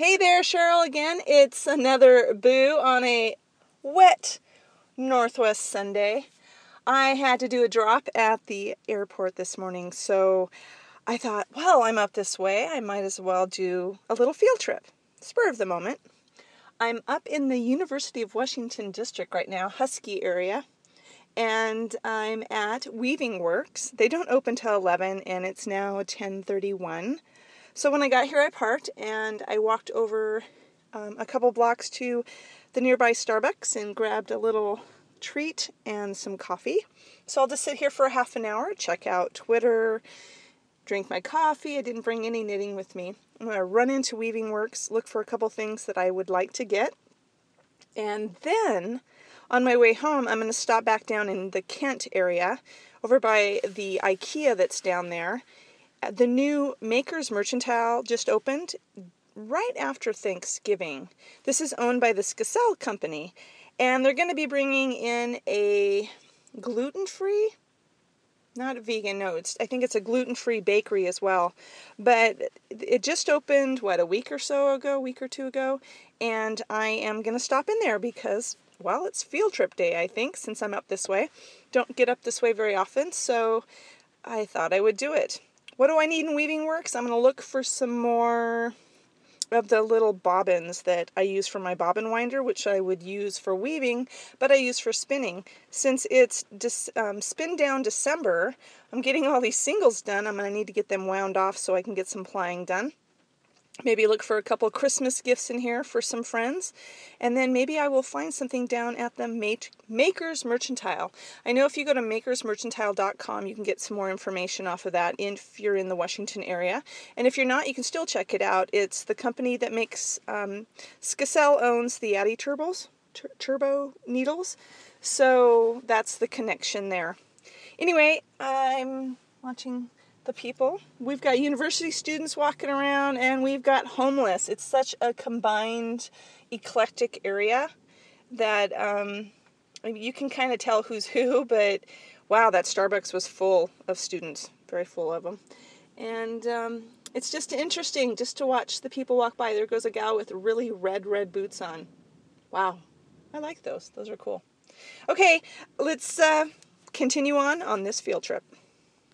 Hey there, Cheryl again. It's another Boo on a wet Northwest Sunday. I had to do a drop at the airport this morning, so I thought, well, I'm up this way. I might as well do a little field trip. Spur of the moment. I'm up in the University of Washington district right now, Husky area, and I'm at Weaving Works. They don't open till 11, and it's now 10:31. So when I got here, I parked and I walked over a couple blocks to the nearby Starbucks and grabbed a little treat and some coffee. So I'll just sit here for a half an hour, check out Twitter, drink my coffee. I didn't bring any knitting with me. I'm going to run into Weaving Works, look for a couple things that I would like to get. And then on my way home, I'm going to stop back down in the Kent area over by the IKEA that's down there. The new Makers Mercantile just opened right after Thanksgiving. This is owned by the Skacel Company, and they're going to be bringing in a gluten-free, not vegan, no, I think it's a gluten-free bakery as well. But it just opened, a week or two ago, and I am going to stop in there because, well, it's field trip day, I think, since I'm up this way. Don't get up this way very often, so I thought I would do it. What do I need in Weaving Works? I'm going to look for some more of the little bobbins that I use for my bobbin winder, which I would use for weaving, but I use for spinning. Since it's Spin Down December, I'm getting all these singles done. I'm going to need to get them wound off so I can get some plying done. Maybe look for a couple of Christmas gifts in here for some friends. And then maybe I will find something down at the Makers Mercantile. I know if you go to makersmercantile.com, you can get some more information off of that if you're in the Washington area. And if you're not, you can still check it out. It's the company that makes, Skacel owns the Addi Turbo needles. So that's the connection there. Anyway, I'm watching the people. We've got university students walking around, and we've got homeless. It's such a combined, eclectic area that you can kind of tell who's who, but wow, that Starbucks was full of students, very full of them. And it's just interesting just to watch the people walk by. There goes a gal with really red boots on. Wow, I like those. Those are cool. Okay, let's continue on this field trip.